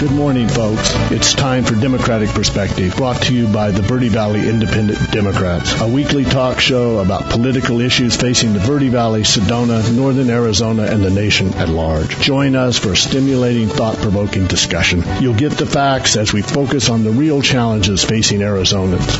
Good morning, folks. It's time for Democratic Perspective, brought to you by the Verde Valley Independent Democrats, a weekly talk show about political issues facing the Verde Valley, Sedona, northern Arizona, and the nation at large. Join us for a stimulating, thought-provoking discussion. You'll get the facts as we focus on the real challenges facing Arizonans.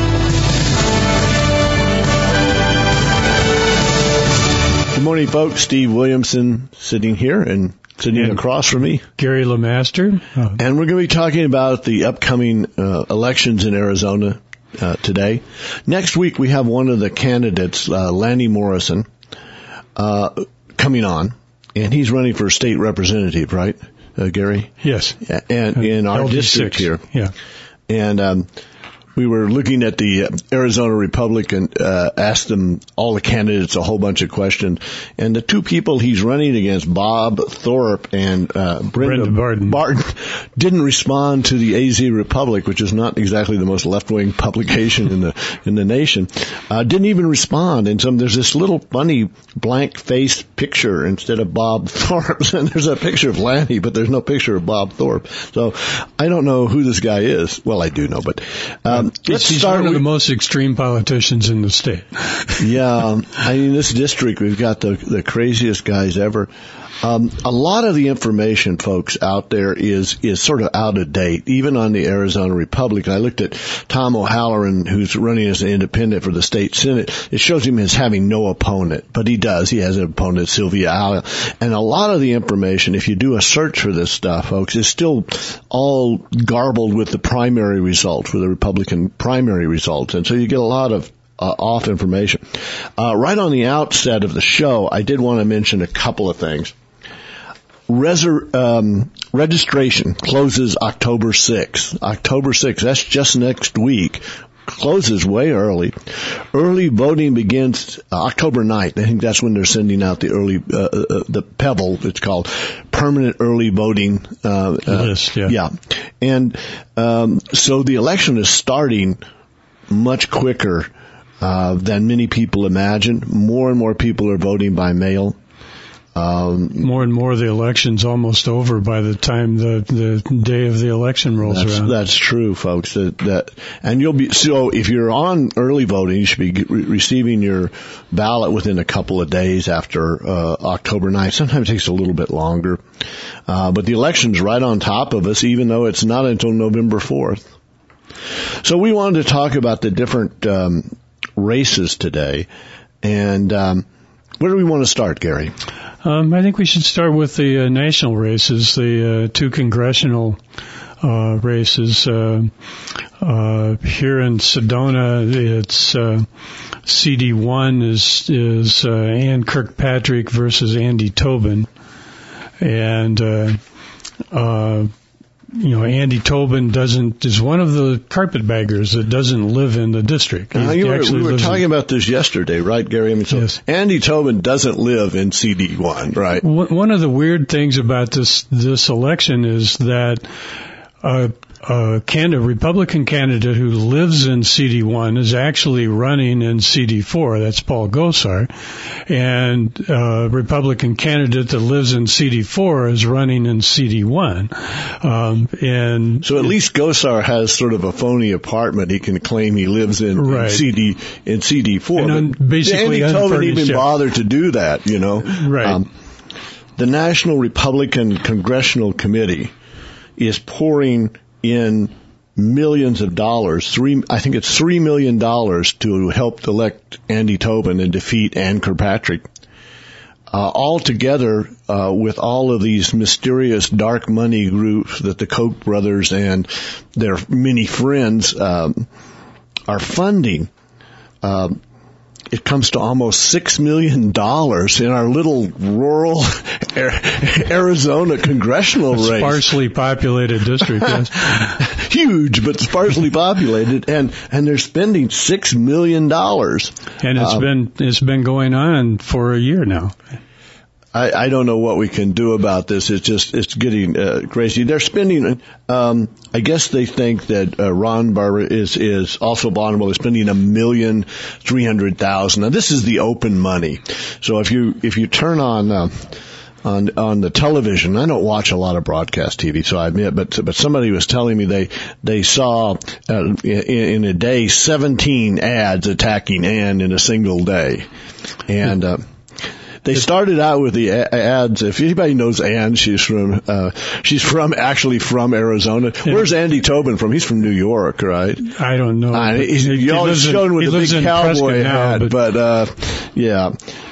Good morning, folks. Steve Williamson sitting here and sitting across from me, Gary LeMaster. And we're going to be talking about the upcoming elections in Arizona today. Next week, we have one of the candidates, Lanny Morrison, coming on, and he's running for state representative, right, Gary? Yes. And in our LD6. district here. Yeah. And we were looking at the Arizona Republican, asked them, all the candidates, a whole bunch of questions. And the two people he's running against, Bob Thorpe and Brenda Barton, didn't respond to the AZ Republic, which is not exactly the most left-wing publication in the nation. Didn't even respond. And there's this little funny blank-faced picture instead of Bob Thorpe. And there's a picture of Lanny, but there's no picture of Bob Thorpe. So I don't know who this guy is. Well, I do know, but he's one of the most extreme politicians in the state. Yeah, I mean, this district, we've got the craziest guys ever. A lot of the information, folks, out there is sort of out of date, even on the Arizona Republican. I looked at Tom O'Halloran, who's running as an independent for the state Senate. It shows him as having no opponent, but he does. He has an opponent, Sylvia Allen. And a lot of the information, if you do a search for this stuff, folks, is still all garbled with the primary results, with the Republican primary results. And so you get a lot of off information. Right on the outset of the show, I did want to mention a couple of things. Registration closes October 6th. October 6th, that's just next week. Closes way early. Early voting begins October 9th. I think that's when they're sending out the early, the PEVL, it's called, Permanent Early Voting list. Yeah. And so the election is starting much quicker than many people imagine. More and more people are voting by mail. More and more the election's almost over by the time the day of the election rolls around. That's true, folks. And you'll be, so if you're on early voting, you should be receiving your ballot within a couple of days after October 9th. Sometimes it takes a little bit longer. But the election's right on top of us, even though it's not until November 4th. So we wanted to talk about the different races today. And where do we want to start, Gary? I think we should start with the national races, the two congressional races. Here in Sedona, it's CD1 is Ann Kirkpatrick versus Andy Tobin, and Andy Tobin is one of the carpetbaggers that doesn't live in the district. We were talking about this yesterday, right, Gary? I mean, so yes. Andy Tobin doesn't live in CD1, right? One of the weird things about this election is that a Republican candidate who lives in CD1 is actually running in CD4. That's Paul Gosar. And a Republican candidate that lives in CD4 is running in CD1. And so at least Gosar has sort of a phony apartment he can claim he lives in, right. in CD4. And basically Andy Tobin even bothered to do that, you know. Right. The National Republican Congressional Committee is pouring in millions of dollars, I think it's $3 million to help elect Andy Tobin and defeat Ann Kirkpatrick. All together, with all of these mysterious dark money groups that the Koch brothers and their many friends, are funding, it comes to almost $6 million in our little rural Arizona congressional race. Sparsely populated district, yes. Huge, but sparsely populated, and they're spending $6 million. And it's been going on for a year now. I don't know what we can do about this. It's getting crazy. They're spending, I guess they think that Ron Barber is also vulnerable. They're spending $1,300,000. Now this is the open money. So if you turn on on the television. I don't watch a lot of broadcast TV, so I admit, but somebody was telling me they saw in a day 17 ads attacking Ann in a single day, and they started out with the ads. If anybody knows Ann, she's from actually from Arizona. Yeah. Where's Andy Tobin from? He's from New York, right? I don't know. He always shown with a big cowboy hat, but yeah.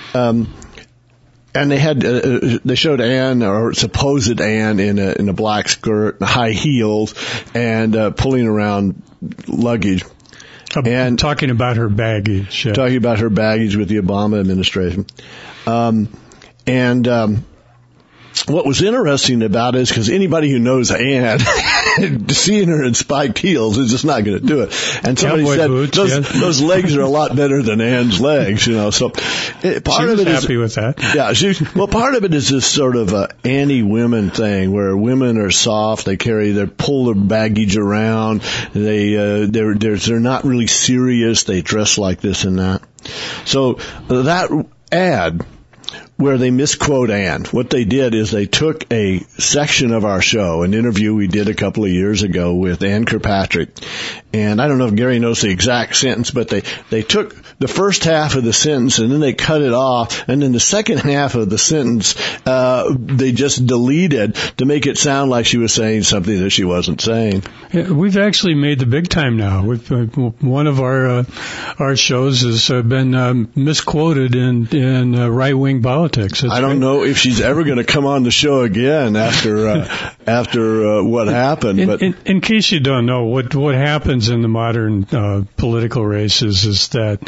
And they showed Ann, or supposed Ann, in a black skirt, high heels, and pulling around luggage. And talking about her baggage. Talking about her baggage with the Obama administration. What was interesting about it is because anybody who knows Ann, seeing her in spiked heels is just not going to do it. And somebody Cowboy said boots, those legs are a lot better than Ann's legs, So part of it is happy with that. Yeah, part of it is this sort of anti-women thing where women are soft, they pull their baggage around, they're not really serious, they dress like this and that. So that ad where they misquote Ann. What they did is they took a section of our show, an interview we did a couple of years ago with Ann Kirkpatrick, and I don't know if Gary knows the exact sentence, but they took the first half of the sentence and then they cut it off, and then the second half of the sentence they just deleted to make it sound like she was saying something that she wasn't saying. Yeah, we've actually made the big time now. One of our shows has been misquoted in right-wing politics. I don't know if she's ever going to come on the show again after what happened. But in case you don't know, what happens in the modern political races is that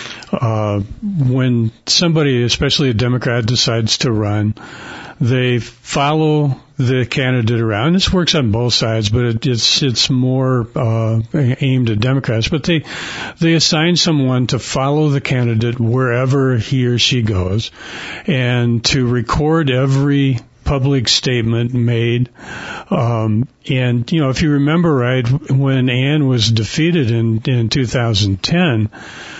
when somebody, especially a Democrat, decides to run, they follow the candidate around. This works on both sides, but it's more aimed at Democrats. But they assign someone to follow the candidate wherever he or she goes, and to record every public statement made. And if you remember right, when Ann was defeated in 2010.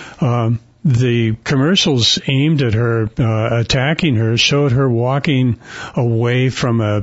The commercials aimed at her, attacking her, showed her walking away from a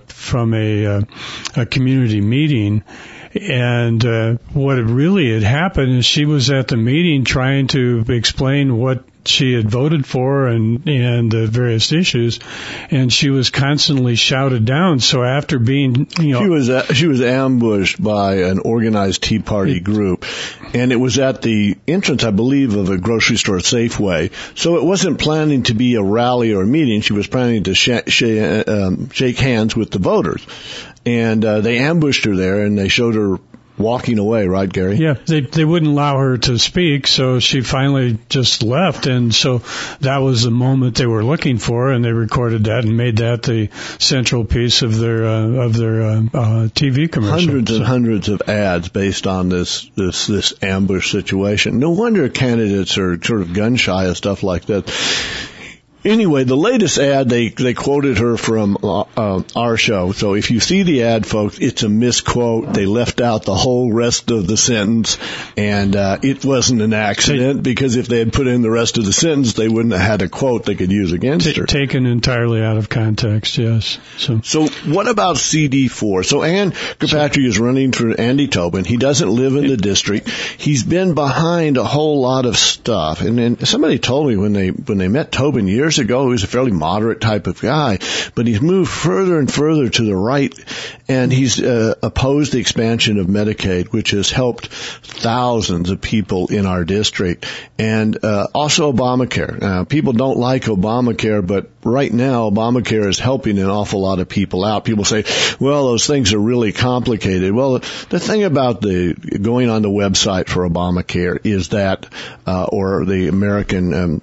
community meeting. And what really had happened is she was at the meeting trying to explain what she had voted for and the various issues, and she was constantly shouted down. So after being, she was ambushed by an organized Tea Party group, and it was at the entrance, I believe, of a grocery store, Safeway. So it wasn't planning to be a rally or a meeting. She was planning to shake hands with the voters, and they ambushed her there, and they showed her walking away, right, Gary? Yeah, they wouldn't allow her to speak, so she finally just left, and so that was the moment they were looking for, and they recorded that and made that the central piece of their TV commercial. Hundreds and hundreds of ads based on this ambush situation. No wonder candidates are sort of gun shy of stuff like that. Anyway, the latest ad, they quoted her from our show. So if you see the ad, folks, it's a misquote. They left out the whole rest of the sentence, and it wasn't an accident, because if they had put in the rest of the sentence, they wouldn't have had a quote they could use against her. Taken entirely out of context, yes. So what about CD4? So Ann Kirkpatrick is running for Andy Tobin. He doesn't live in the district. He's been behind a whole lot of stuff. And then somebody told me when they met Tobin years ago, he was a fairly moderate type of guy, but he's moved further and further to the right, and he's opposed the expansion of Medicaid, which has helped thousands of people in our district, and also Obamacare. People don't like Obamacare, but right now Obamacare is helping an awful lot of people out. People say, well, those things are really complicated. Well, the thing about going on the website for Obamacare is that, or the American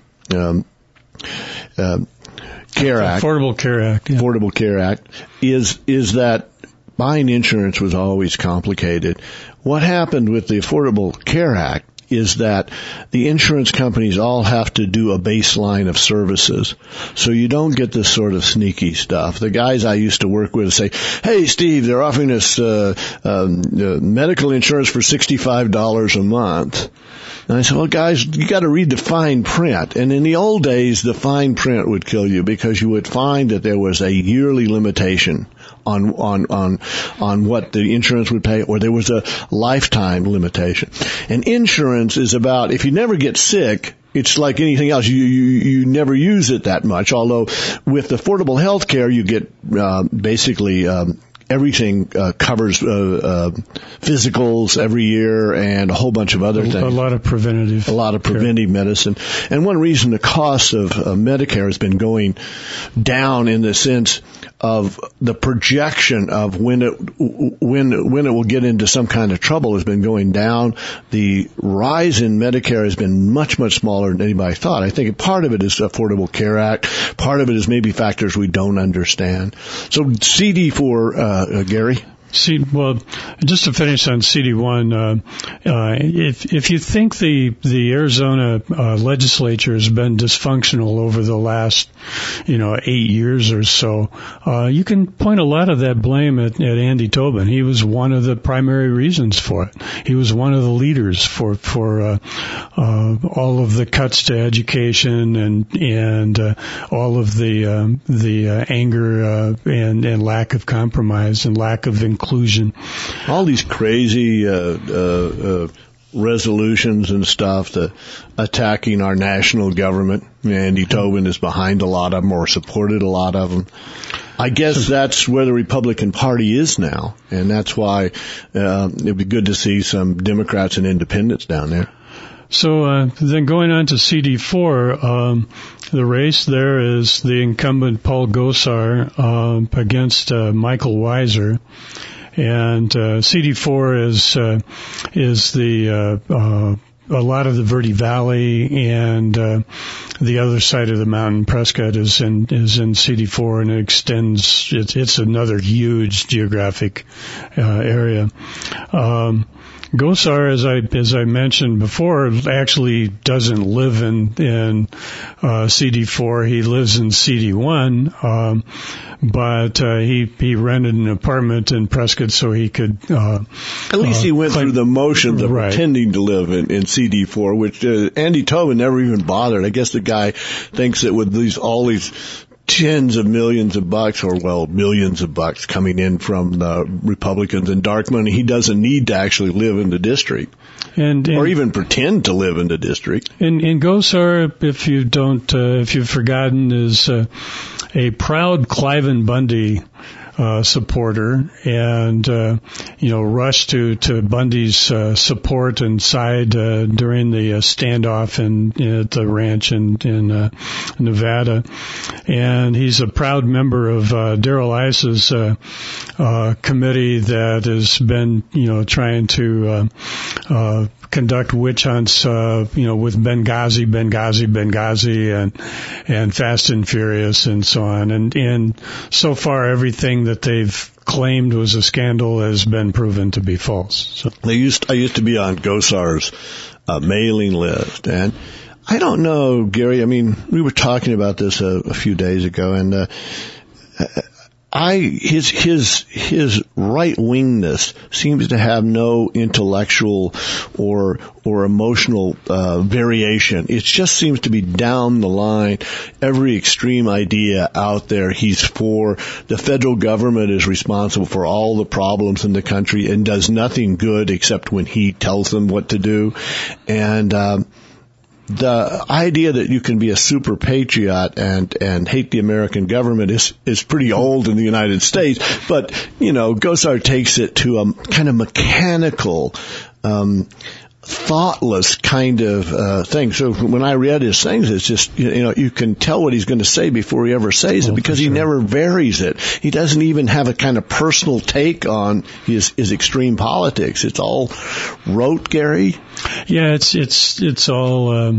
Care Act, Affordable Care Act, yeah. Affordable Care Act, is that buying insurance was always complicated. What happened with the Affordable Care Act is that the insurance companies all have to do a baseline of services. So you don't get this sort of sneaky stuff. The guys I used to work with say, hey, Steve, they're offering us medical insurance for $65 a month. And I said, well, guys, you got to read the fine print. And in the old days, the fine print would kill you because you would find that there was a yearly limitation on what the insurance would pay, or there was a lifetime limitation. And insurance is about, if you never get sick, it's like anything else. You never use it that much. Although with affordable health care, you get basically everything covers physicals every year and a whole bunch of other things. A lot of preventive medicine. And one reason the cost of Medicare has been going down in the sense of the projection of when it will get into some kind of trouble has been going down. The rise in Medicare has been much, much smaller than anybody thought. I think part of it is the Affordable Care Act. Part of it is maybe factors we don't understand. So CD4, Gary? Well, just to finish on CD1, if you think the Arizona legislature has been dysfunctional over the last, 8 years or so, you can point a lot of that blame at Andy Tobin. He was one of the primary reasons for it. He was one of the leaders for all of the cuts to education and all of the anger and lack of compromise and lack of inclusion. All these crazy resolutions and stuff attacking our national government. Andy Tobin is behind a lot of them or supported a lot of them. I guess that's where the Republican Party is now, and that's why it'd be good to see some Democrats and independents down there. So then going on to CD4, the race there is the incumbent Paul Gosar against Michael Weiser. And CD4 is the a lot of the Verde Valley and the other side of the mountain. Prescott is in CD4, and it extends. It's another huge geographic area. Gosar, as I mentioned before, actually doesn't live in CD4. He lives in CD1, but he rented an apartment in Prescott so he could. At least he went through the motions of pretending to live in CD4, which Andy Tobin never even bothered. I guess the guy thinks that with all these tens of millions of bucks, or millions of bucks coming in from the Republicans and dark money, he doesn't need to actually live in the district, or even pretend to live in the district. And Gosar, if you've forgotten, is a proud Cliven Bundy supporter, and rushed to Bundy's support and side during the standoff at the ranch in Nevada. And he's a proud member of Darrell Iss's committee that has been trying to conduct witch hunts with Benghazi and Fast and Furious and so on, and so far everything that they've claimed was a scandal has been proven to be false. So I used to be on Gosar's mailing list, and I don't know, Gary, I mean, we were talking about this a few days ago, and his right-wingness seems to have no intellectual or emotional variation. It just seems to be down the line. Every extreme idea out there, he's for. The federal government is responsible for all the problems in the country and does nothing good except when he tells them what to do. And the idea that you can be a super patriot and hate the American government is pretty old in the United States, but Gosar takes it to a kind of mechanical, thoughtless kind of thing. So when I read his things, it's just you can tell what he's going to say before he ever says it, because he never varies it. He doesn't even have a kind of personal take on his extreme politics. It's all rote, Gary. Yeah, it's all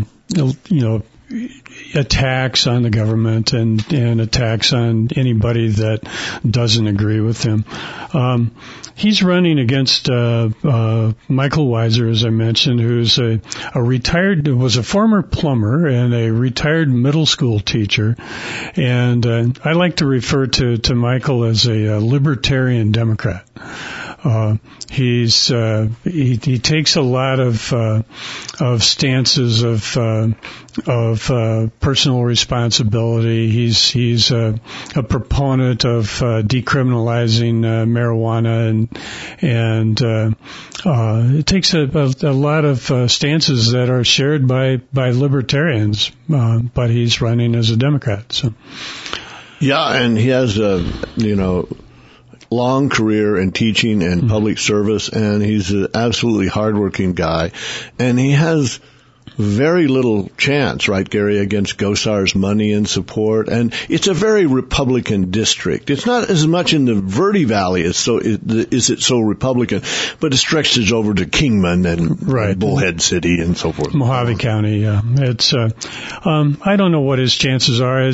attacks on the government and attacks on anybody that doesn't agree with him. He's running against Michael Weiser, as I mentioned, who's was a former plumber and a retired middle school teacher. And I like to refer to Michael as a libertarian Democrat. He takes a lot of stances of personal responsibility. He's a proponent of decriminalizing marijuana, and it takes a lot of stances that are shared by libertarians. But he's running as a Democrat. So. Yeah, and he has a long career in teaching and public service, and he's an absolutely hardworking guy, and he has very little chance, right, Gary, against Gosar's money and support, and it's a very Republican district. It's not as much in the Verde Valley is it so Republican, but it stretches over to Kingman and Bullhead City and so forth. Mojave County, yeah. It's I don't know what his chances are.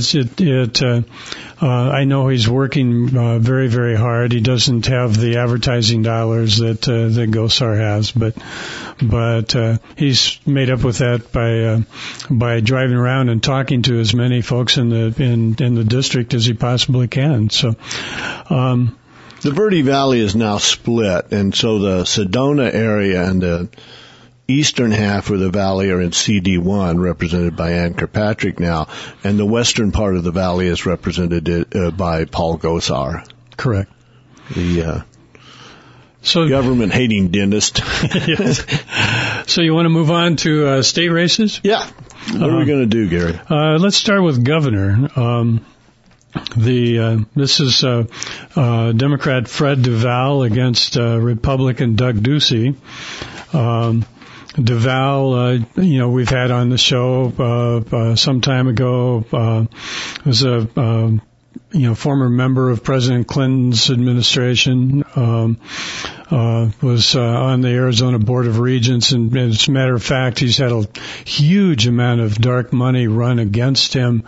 I know he's working very, very hard. He doesn't have the advertising dollars that Gosar has, but he's made up with that by driving around and talking to as many folks in the district as he possibly can. So. The Verde Valley is now split, and so the Sedona area and the eastern half of the valley are in CD1, represented by Ann Kirkpatrick now, and the western part of the valley is represented by Paul Gosar. Correct. The government-hating dentist. Yes. So you want to move on to state races? Yeah. What are we going to do, Gary? Let's start with governor. This is Democrat Fred Duval against Republican Doug Ducey. Duval, we've had on the show some time ago, was a former member of President Clinton's administration, was on the Arizona Board of Regents, and as a matter of fact, he's had a huge amount of dark money run against him,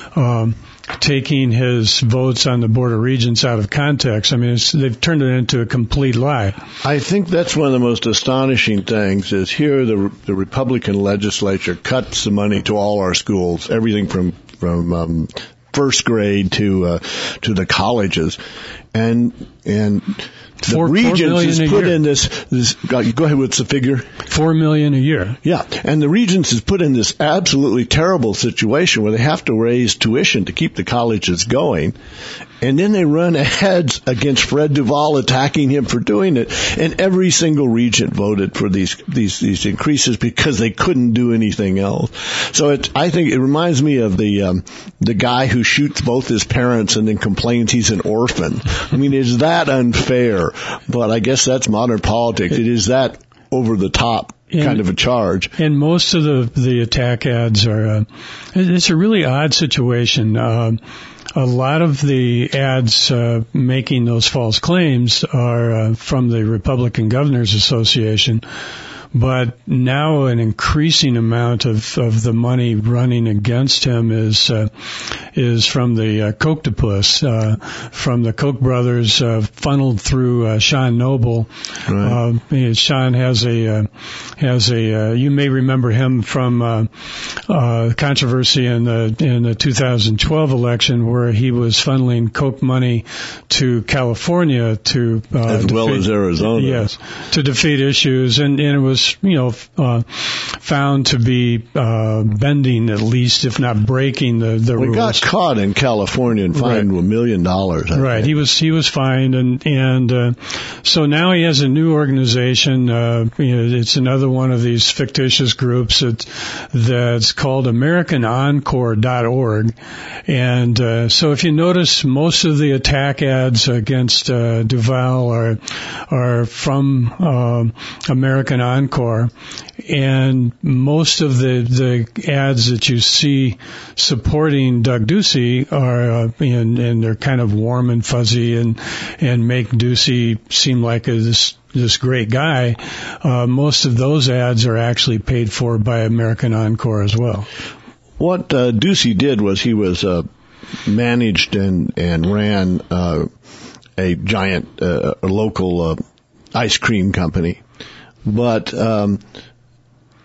taking his votes on the Board of Regents out of context. I mean, they've turned it into a complete lie. I think that's one of the most astonishing things is here the Republican legislature cuts the money to all our schools, everything from first grade to the colleges, and the Regents is put in this. Go ahead with the figure. $4 million a year. Yeah, and the Regents is put in this absolutely terrible situation where they have to raise tuition to keep the colleges going, and then they run ads against Fred Duval, attacking him for doing it, and every single regent voted for these increases because they couldn't do anything else. So I think it reminds me of the guy who shoots both his parents and then complains he's an orphan. I mean, is that unfair? But I guess that's modern politics. It is that over the top kind of a charge. And most of the attack ads are, it's a really odd situation. A lot of the ads making those false claims are from the Republican Governors Association. But now an increasing amount of the money running against him is from the Kochtopus, from the Koch brothers, funneled through Sean Noble. Right. Sean has a you may remember him from controversy in the 2012 election where he was funneling Koch money to California to as well as Arizona. Yes, to defeat issues, and it was found to be bending, at least, if not breaking the rules. We got caught in California and fined $1 million. Right, he was fined, and so now he has a new organization. It's another one of these fictitious groups that's called AmericanEncore.org, and so if you notice, most of the attack ads against Duval are from American Encore. And most of the ads that you see supporting Doug Ducey are, and they're kind of warm and fuzzy and make Ducey seem like this great guy. Most of those ads are actually paid for by American Encore as well. What Ducey did was he was managed and ran a giant local ice cream company. But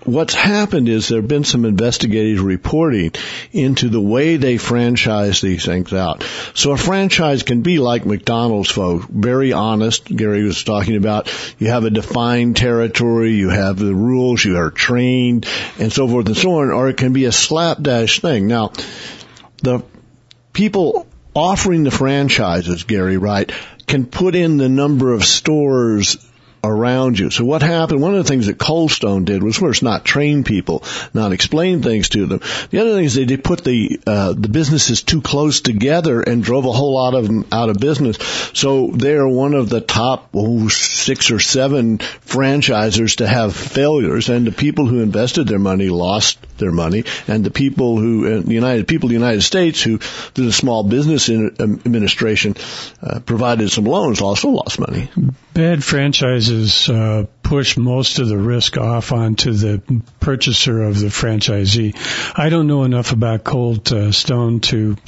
what's happened is there have been some investigative reporting into the way they franchise these things out. So a franchise can be like McDonald's, folks, very honest. Gary was talking about you have a defined territory, you have the rules, you are trained, and so forth and so on, or it can be a slapdash thing. Now, the people offering the franchises, Gary, right, can put in the number of stores around you. So what happened, one of the things that Cold Stone did was first not train people, not explain things to them. The other thing is they put the businesses too close together and drove a whole lot of them out of business. So they're one of the top 6 or 7 franchisers to have failures, and the people who invested their money lost their money, and the people who, the United States, who through the Small Business Administration provided some loans, also lost money. Bad franchises push most of the risk off onto the purchaser of the franchisee. I don't know enough about Cold Stone to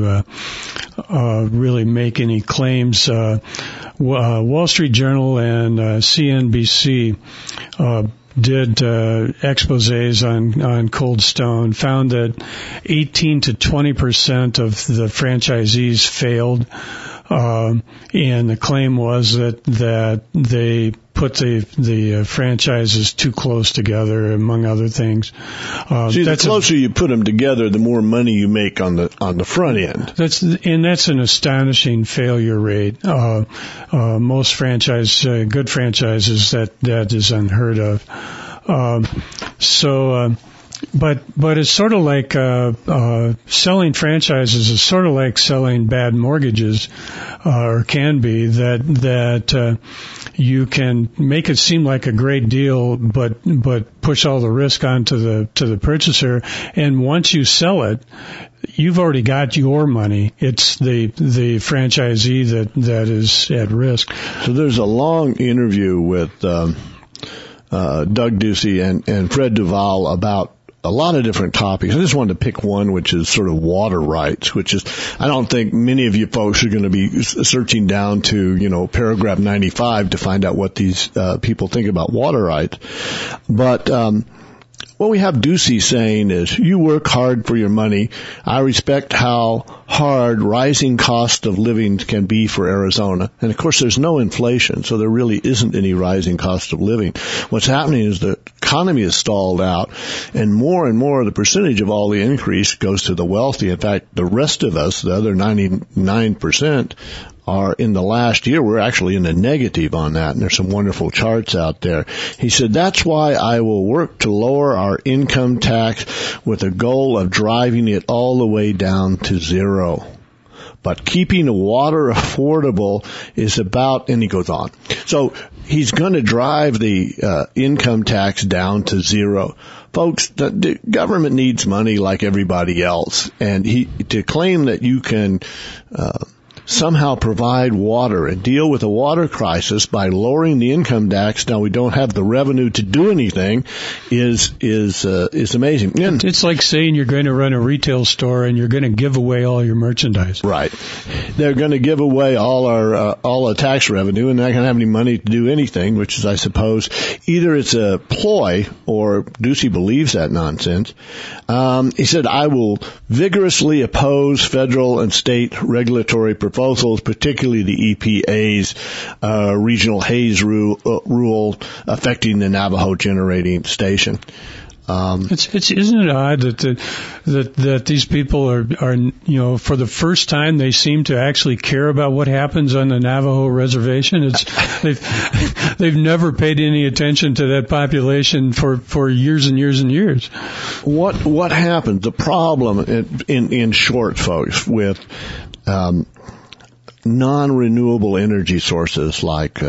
really make any claims. Wall Street Journal and CNBC did exposés on Cold Stone, found that 18 to 20% of the franchisees failed. And the claim was that they put the franchises too close together, among other things. See, the closer you put them together, the more money you make on the front end. That's an astonishing failure rate. Most good franchises, that is unheard of. But it's sort of like selling franchises is sort of like selling bad mortgages, or can be, that you can make it seem like a great deal, but push all the risk onto the purchaser. And once you sell it, you've already got your money. It's the franchisee that is at risk. So there's a long interview with Doug Ducey and Fred Duvall about a lot of different topics. I just wanted to pick one, which is sort of water rights, which is, I don't think many of you folks are going to be searching down to, paragraph 95 to find out what these people think about water rights. But what we have Ducey saying is, you work hard for your money. I respect how hard rising cost of living can be for Arizona. And of course, there's no inflation, so there really isn't any rising cost of living. What's happening is the economy is stalled out, and more of the percentage of all the increase goes to the wealthy. In fact, the rest of us, the other 99%, are in the last year, we're actually in the negative on that, and there's some wonderful charts out there. He said, that's why I will work to lower our income tax with a goal of driving it all the way down to zero. But keeping the water affordable is about, and he goes on. So he's going to drive the income tax down to zero. Folks, the government needs money like everybody else, and to claim that you can somehow provide water and deal with a water crisis by lowering the income tax, now we don't have the revenue to do anything, is amazing. And it's like saying you're going to run a retail store and you're going to give away all your merchandise. Right. They're going to give away all our tax revenue, and they're not going to have any money to do anything, which is, I suppose, either it's a ploy or Ducey believes that nonsense. He said, I will vigorously oppose federal and state regulatory proposals, particularly the EPA's regional haze rule affecting the Navajo generating station. Isn't it odd that these people are for the first time they seem to actually care about what happens on the Navajo reservation? They've never paid any attention to that population for years and years and years. What happened? The problem in short, folks, with non-renewable energy sources like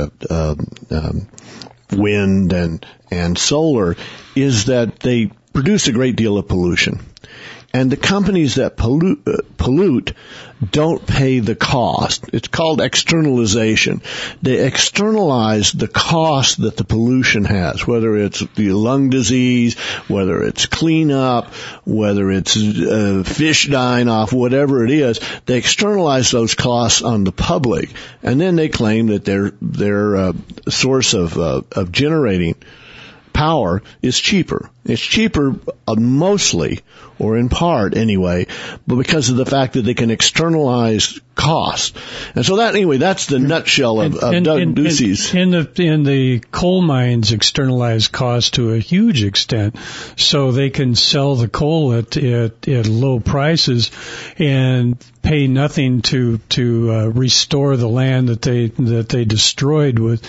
wind and solar is that they produce a great deal of pollution. And the companies that pollute don't pay the cost. It's called externalization. They externalize the cost that the pollution has, whether it's the lung disease, whether it's cleanup, whether it's fish dying off, whatever it is. They externalize those costs on the public, and then they claim that their source of generating power is cheaper. It's cheaper mostly, or in part anyway, but because of the fact that they can externalize cost. And so that's the nutshell of Doug Ducey's. And the coal mines externalize cost to a huge extent, so they can sell the coal at low prices and pay nothing to restore the land that they destroyed with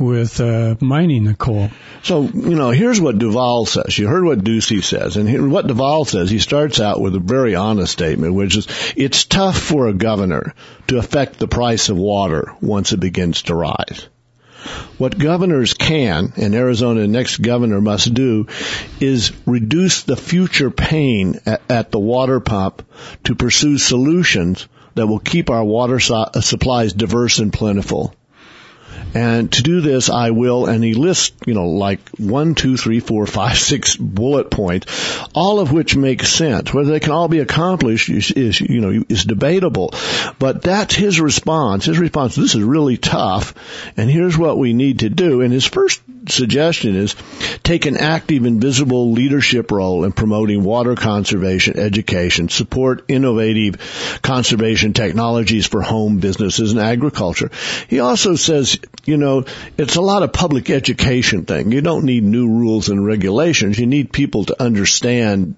mining the coal. So, here's what Duvall says. You heard what Ducey says. And what Duvall says, he starts out with a very honest statement, which is, it's tough for a governor to affect the price of water once it begins to rise. What governors can, and Arizona's next governor must do, is reduce the future pain at the water pump to pursue solutions that will keep our water supplies diverse and plentiful. And to do this, I will, and he lists, like 1, 2, 3, 4, 5, 6 bullet points, all of which make sense. Whether they can all be accomplished is debatable. But that's his response. His response, this is really tough, and here's what we need to do. And his first suggestion is take an active and visible leadership role in promoting water conservation, education, support innovative conservation technologies for home businesses and agriculture. He also says, it's a lot of public education thing. You don't need new rules and regulations. You need people to understand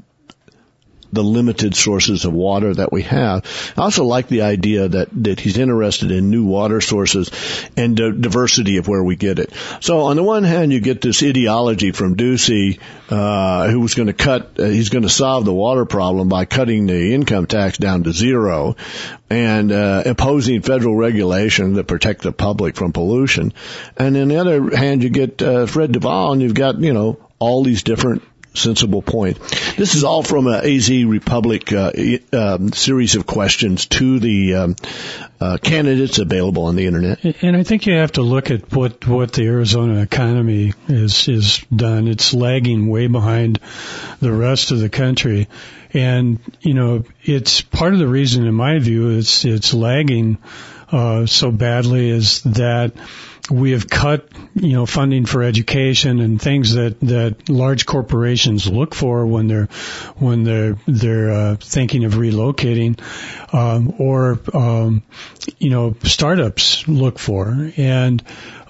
the limited sources of water that we have. I also like the idea that he's interested in new water sources and diversity of where we get it. So on the one hand, you get this ideology from Ducey, who's going to he's going to solve the water problem by cutting the income tax down to zero and imposing federal regulation that protect the public from pollution. And on the other hand, you get Fred Duvall, and you've got, all these different sensible point. This is all from a AZ Republic series of questions to the candidates available on the internet. And I think you have to look at what the Arizona economy is done. It's lagging way behind the rest of the country. And, it's part of the reason, in my view, it's lagging so badly is that we have cut, funding for education and things that large corporations look for when they're thinking of relocating, or startups look for. And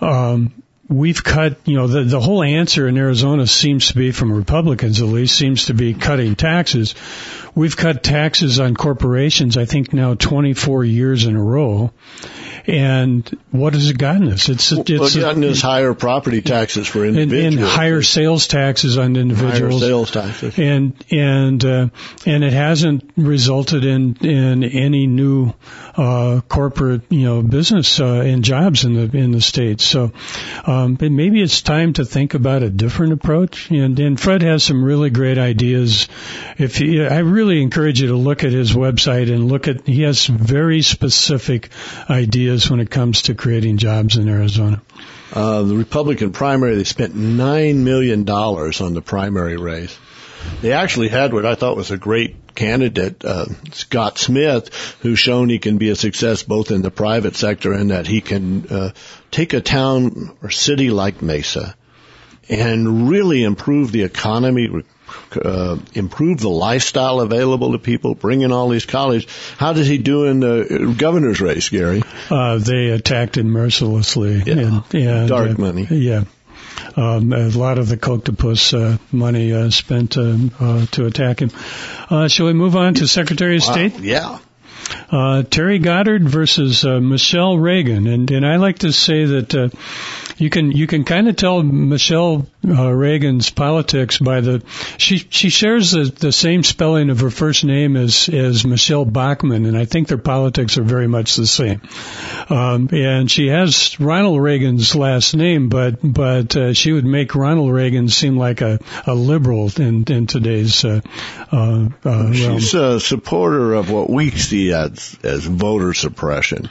we've cut, the whole answer in Arizona seems to be, from Republicans at least, seems to be cutting taxes. We've cut taxes on corporations, I think now 24 years in a row. And what has it gotten us? It's gotten us higher property taxes for individuals, and higher sales taxes on individuals, higher sales taxes, and it hasn't resulted in any new corporate business and jobs in the state. So maybe it's time to think about a different approach. And Fred has some really great ideas. I really encourage you to look at his website and he has some very specific ideas when it comes to creating jobs in Arizona. The Republican primary, they spent $9 million on the primary race. They actually had what I thought was a great candidate, Scott Smith, who's shown he can be a success both in the private sector and that he can take a town or city like Mesa and really improve the economy, improve the lifestyle available to people, bring in all these colleges. How did he do in the governor's race, Gary? They attacked him mercilessly. Yeah. And dark money. Yeah. A lot of the Coctopus money spent to attack him. Shall we move on to Secretary of State? Yeah. Terry Goddard versus Michelle Reagan, and I like to say that you can kind of tell Michelle Reagan's politics by she shares the same spelling of her first name as Michelle Bachmann, and I think their politics are very much the same. And she has Ronald Reagan's last name, but she would make Ronald Reagan seem like a liberal in today's realm. She's a supporter of what we see as voter suppression.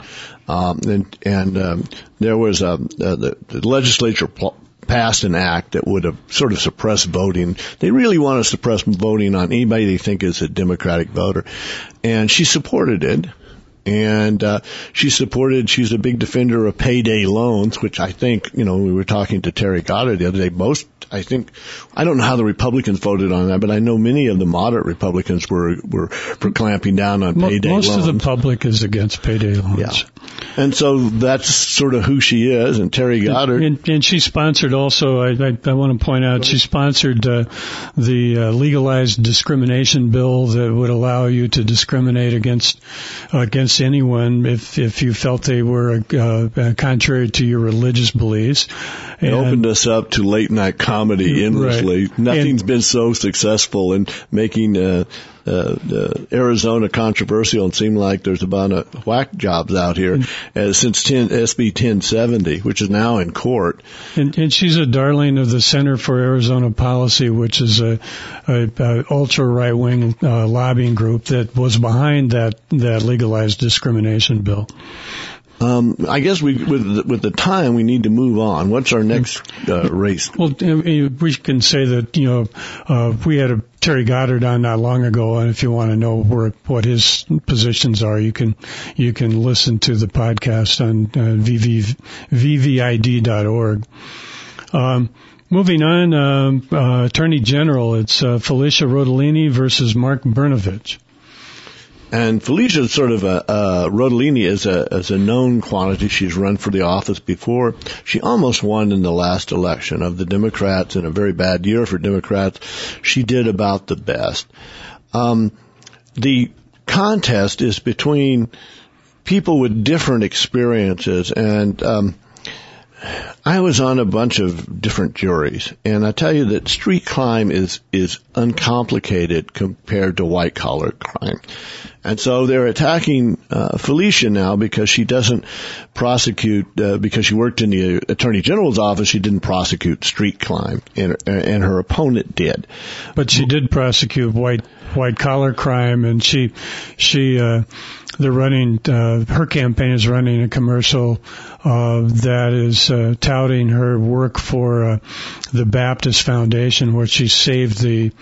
There was the legislature passed an act that would have sort of suppressed voting. They really want to suppress voting on anybody they think is a Democratic voter. And she supported it. And she's a big defender of payday loans, which I think, we were talking to Terry Goddard the other day. I don't know how the Republicans voted on that, but I know many of the moderate Republicans were for clamping down on payday loans. Most of the public is against payday loans. Yeah. And so that's sort of who she is, and Terry Goddard. And she sponsored also, I want to point out, she sponsored the legalized discrimination bill that would allow you to discriminate against anyone if you felt they were contrary to your religious beliefs. It opened us up to late night comedy endlessly. Right. Nothing's been so successful in making Arizona controversial and seem like there's about a whack jobs out here since SB 1070, which is now in court. And she's a darling of the Center for Arizona Policy, which is a ultra right wing lobbying group that was behind that legalized discrimination bill. I guess with the time we need to move on. What's our next race? Well, we can say that we had a Terry Goddard on not long ago, and if you want to know what his positions are, you can listen to the podcast on vvid.org. Moving on, Attorney General, it's Felicia Rodolini versus Mark Brnovich. And Felicia is sort of Rodolini is a known quantity. She's run for the office before. She almost won in the last election of the Democrats in a very bad year for Democrats. She did about the best. The contest is between people with different experiences, and I was on a bunch of different juries, and I tell you that street crime is uncomplicated compared to white collar crime. And so they're attacking Felicia now because she doesn't prosecute, because she worked in the Attorney General's office, she didn't prosecute street crime, and her opponent did. But she did prosecute white collar crime, and they're running, her campaign is running a commercial that is touting her work for the Baptist Foundation, where she saved the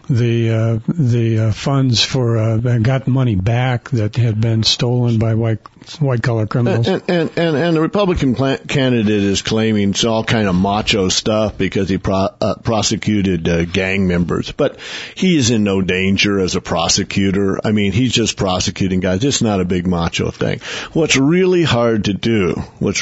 funds for got money back that had been stolen by white collar criminals. And the Republican candidate is claiming it's all kind of macho stuff because he prosecuted gang members, but he is in no danger as a prosecutor. I mean, he's just prosecuting guys. It's not a big macho thing. What's really hard to do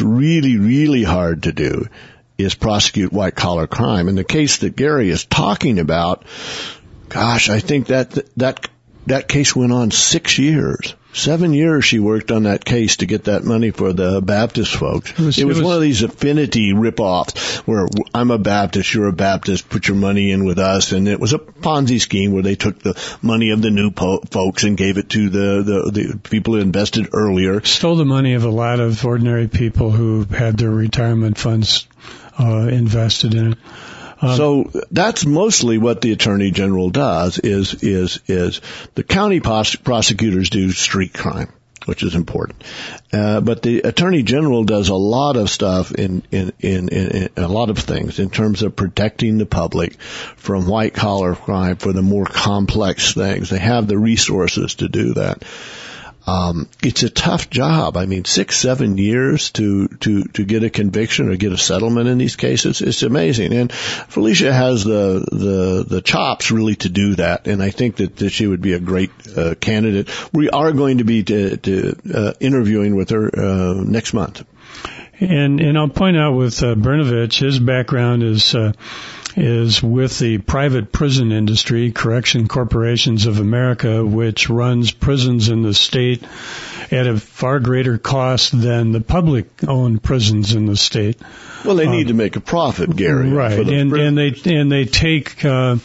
is prosecute white collar crime. In the case that Gary is talking about, gosh, I think that case went on 6 years. 7 years she worked on that case to get that money for the Baptist folks. It was one of these affinity rip-offs where I'm a Baptist, you're a Baptist, put your money in with us. And it was a Ponzi scheme where they took the money of the new folks and gave it to the people who invested earlier. Stole the money of a lot of ordinary people who had their retirement funds invested in it. So that's mostly what the Attorney General does is the county prosecutors do street crime, which is important. But the Attorney General does a lot of stuff in a lot of things in terms of protecting the public from white collar crime for the more complex things. They have the resources to do that. It's a tough job. I mean, 6-7 years to get a conviction or get a settlement in these cases. It's amazing. And Felicia has the chops really to do that. And I think that she would be a great, candidate. We are going to be interviewing with her, next month. And I'll point out with Brnovich, his background is with the private prison industry, Correction Corporations of America, which runs prisons in the state at a far greater cost than the public-owned prisons in the state. Well, they need to make a profit, Gary. Right, and they take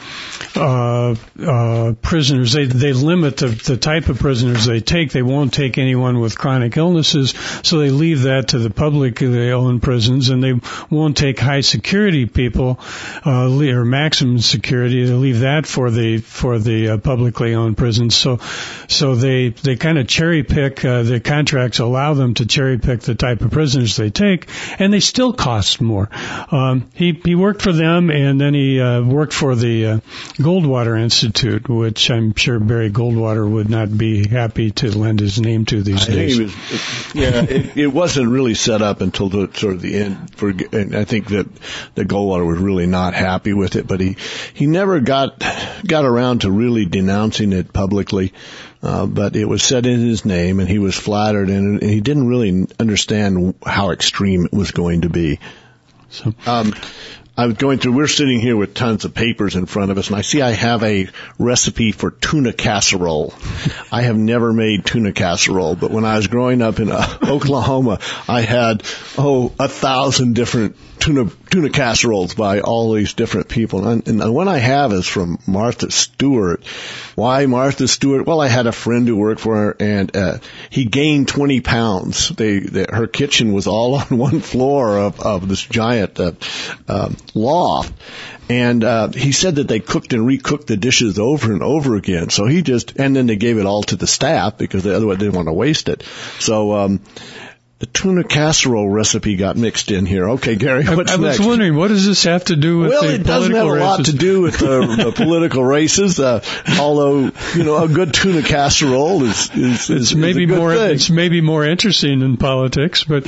prisoners. They limit the type of prisoners they take. They won't take anyone with chronic illnesses, so they leave that to the public. They own prisons, and they won't take high security people or maximum security. They leave that for the publicly owned prisons. So they kind of cherry pick. The contracts allow them to cherry pick the type of prisoners they take, and they still cost more. He worked for them, and then he worked for the Goldwater Institute, which I'm sure Barry Goldwater would not be happy to lend his name to these days. It wasn't really set up until the end. And I think that Goldwater was really not happy with it, but he never got around to really denouncing it publicly. But it was said in his name, and he was flattered, and he didn't really understand how extreme it was going to be. So, I was going through, we're sitting here with tons of papers in front of us, and I see I have a recipe for tuna casserole. I have never made tuna casserole, but when I was growing up in Oklahoma, I had, 1,000 different tuna casseroles by all these different people. And the one I have is from Martha Stewart. Why Martha Stewart? Well, I had a friend who worked for her, and he gained 20 pounds. Her kitchen was all on one floor of this giant loft. And he said that they cooked and recooked the dishes over and over again. So and then they gave it all to the staff because otherwise they didn't want to waste it. So the tuna casserole recipe got mixed in here. Okay, Gary, what's next? I was wondering, what does this have to do with the political races? Well, it doesn't have a lot to do with the political races, although, a good tuna casserole is maybe more thing. It's maybe more interesting than politics, but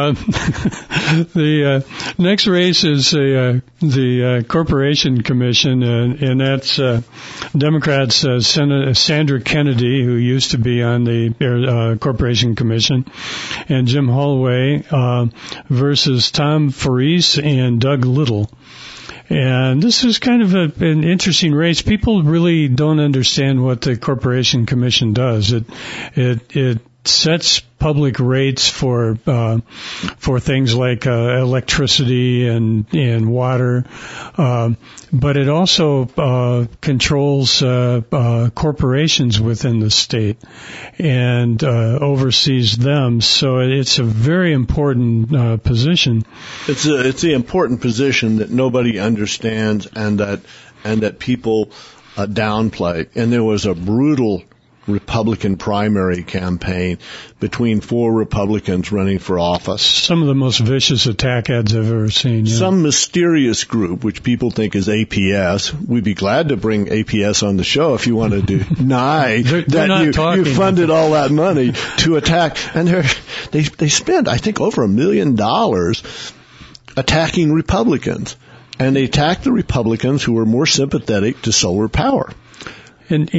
the next race is the Corporation Commission, and that's Democrats Senator Sandra Kennedy, who used to be on the Corporation Commission, and Jim Holloway versus Tom Farese and Doug Little. And this is kind of an interesting race. People really don't understand what the Corporation Commission does. It sets public rates for things like electricity and water, but it also controls corporations within the state and oversees them. So it's a very important position. It's the important position that nobody understands and that people downplay. And there was a brutal Republican primary campaign between 4 Republicans running for office. Some of the most vicious attack ads I've ever seen. Yeah. Some mysterious group, which people think is APS. We'd be glad to bring APS on the show if you want to deny that you funded all that money to attack. And they spent, I think, over $1 million attacking Republicans. And they attacked the Republicans who were more sympathetic to solar power. And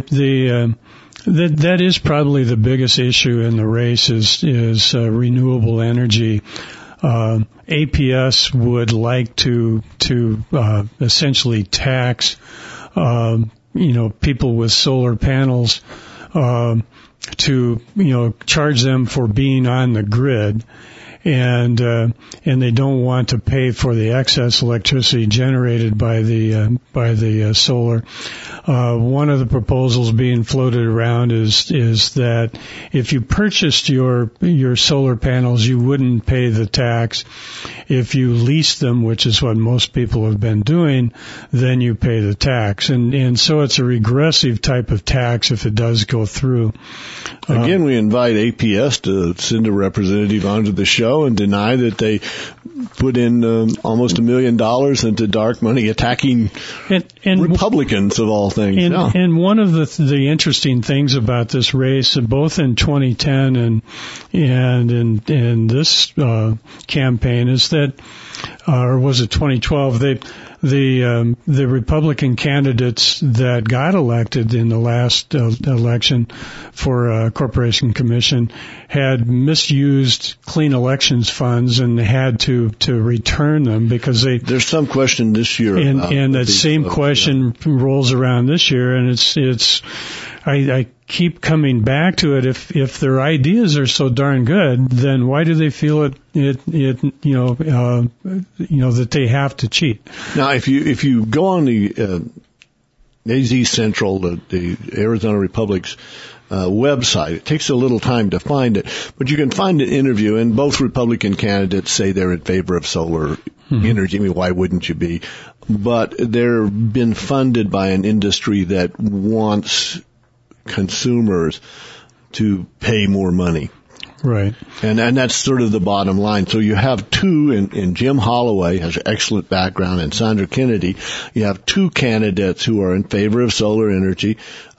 that is probably the biggest issue in the race is renewable energy. APS would like to essentially tax people with solar panels to charge them for being on the grid. And they don't want to pay for the excess electricity generated by the solar. One of the proposals being floated around is that if you purchased your solar panels, you wouldn't pay the tax. If you lease them, which is what most people have been doing, then you pay the tax. And so it's a regressive type of tax if it does go through. Again, we invite APS to send a representative onto the show and deny that they put in almost $1 million into dark money attacking and Republicans of all things. And one of the interesting things about this race, both in 2010 and in this campaign, is that, or was it 2012? The Republican candidates that got elected in the last election for Corporation Commission had misused clean elections funds and had to return them because there's some question this year and that same question rolls around this year, and I keep coming back to it. If their ideas are so darn good, then why do they feel that they have to cheat? Now, if you go on the AZ Central, the Arizona Republic's website, it takes a little time to find it, but you can find an interview, and both Republican candidates say they're in favor of solar energy. I mean, why wouldn't you be? But they're been funded by an industry that wants consumers to pay more money. Right. And that's sort of the bottom line. So you have two, in Jim Holloway has an excellent background, and Sandra Kennedy, you have two candidates who are in favor of solar energy,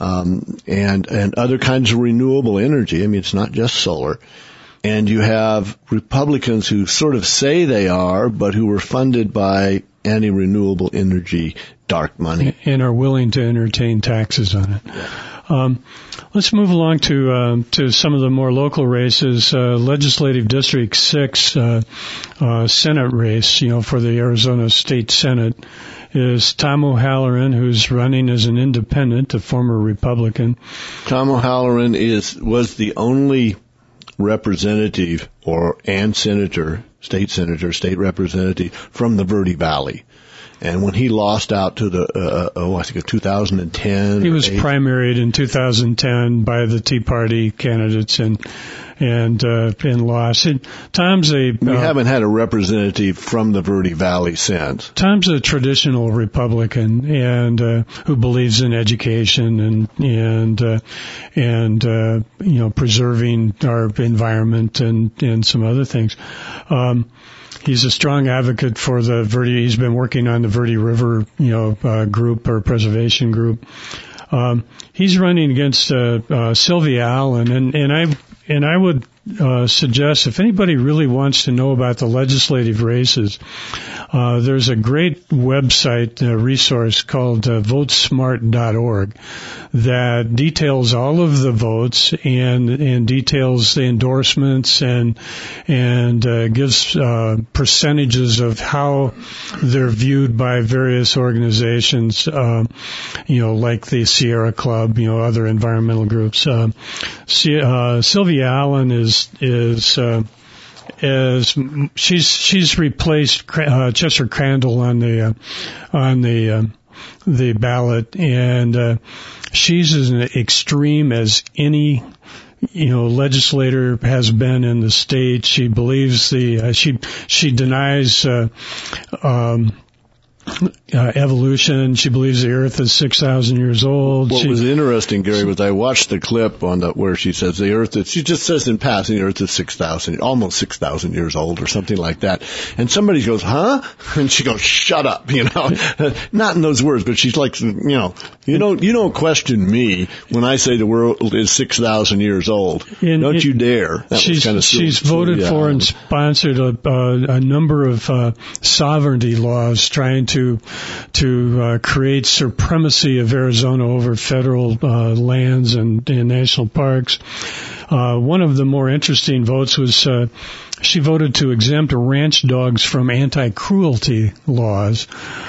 and other kinds of renewable energy. I mean, it's not just solar. And you have Republicans who sort of say they are, but who were funded by anti-renewable energy dark money. And are willing to entertain taxes on it. Yeah. Let's move along to some of the more local races. Legislative District 6 Senate race, for the Arizona State Senate is Tom O'Halloran, who's running as an independent, a former Republican. Tom O'Halloran was the only representative and senator, state representative from the Verde Valley. And when he lost out to I think 2010. He was primaried in 2010 by the Tea Party candidates and lost. Tom's we haven't had a representative from the Verde Valley since. Tom's a traditional Republican and who believes in education and preserving our environment and some other things. He's a strong advocate for the Verde. He's been working on the Verde River, group or preservation group. He's running against Sylvia Allen, and I would suggest if anybody really wants to know about the legislative races, there's a great website resource called votesmart.org that details all of the votes and details the endorsements and gives percentages of how they're viewed by various organizations, like the Sierra Club, other environmental groups. Sylvia Allen is she's replaced Chester Crandall on the ballot, and she's as extreme as any legislator has been in the state. She believes she denies evolution. She believes the Earth is 6,000 years old. What was interesting, Gary, was I watched the clip on where she says the Earth is, she just says in passing the Earth is almost 6,000 years old or something like that. And somebody goes, huh? And she goes, shut up, not in those words, but she's like, you don't question me when I say the world is 6,000 years old. Don't you dare. She's voted for and sponsored a number of sovereignty laws trying to create supremacy of Arizona over federal lands and national parks. One of the more interesting votes was she voted to exempt ranch dogs from anti-cruelty laws.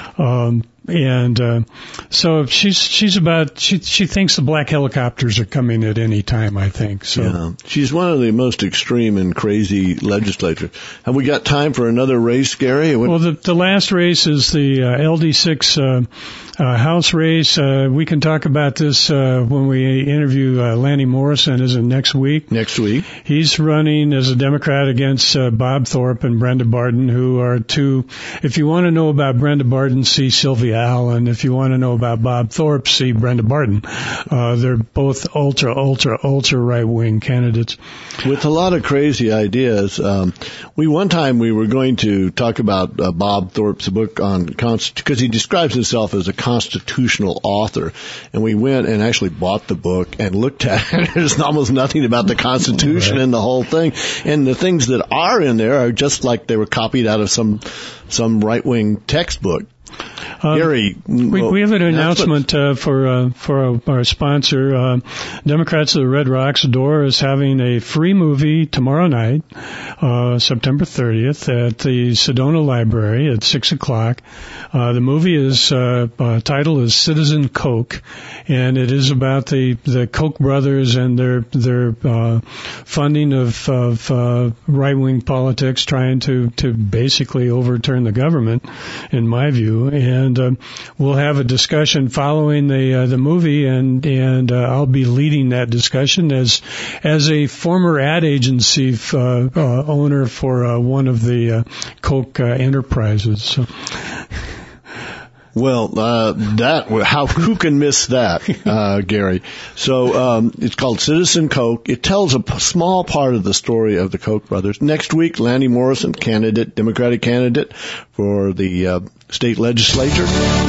So she thinks the black helicopters are coming at any time, I think. So yeah. She's one of the most extreme and crazy legislators. Have we got time for another race, Gary? Well, the last race is the LD6 House race. We can talk about this when we interview Lanny Morrison. Is it next week? Next week. He's running as a Democrat against Bob Thorpe and Brenda Barden, who are two. If you want to know about Brenda Barden, see Sylvia Allen. If you want to know about Bob Thorpe, see Brenda Barden. They're both ultra right-wing candidates. With a lot of crazy ideas. One time we were going to talk about Bob Thorpe's book on because he describes himself as a constitutional author, and we went and actually bought the book and looked at it. There's almost nothing about the Constitution in the whole thing, and the things that are in there are just like they were copied out of some right-wing textbook. Gary, we have an announcement for our sponsor. Democrats of the Red Rocks Door is having a free movie tomorrow night, September 30th, at the Sedona Library at 6:00. The movie title is Citizen Coke, and it is about the Koch brothers and their funding of right-wing politics, trying to basically overturn the government, in my view. And and we'll have a discussion following the movie, and I'll be leading that discussion as a former ad agency owner for one of the Koch enterprises. So. Well, who can miss that, Gary? So, it's called Citizen Koch. It tells a small part of the story of the Koch brothers. Next week, Lanny Morrison, Democratic candidate for the state legislature.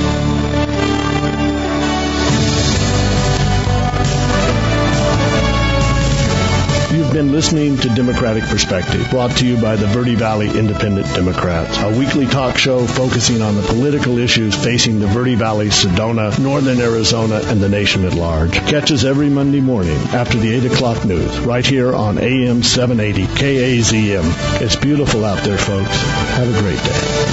You've been listening to Democratic Perspective, brought to you by the Verde Valley Independent Democrats, a weekly talk show focusing on the political issues facing the Verde Valley, Sedona, northern Arizona, and the nation at large. Catch us every Monday morning after the 8 o'clock news, right here on AM 780 KAZM. It's beautiful out there, folks. Have a great day.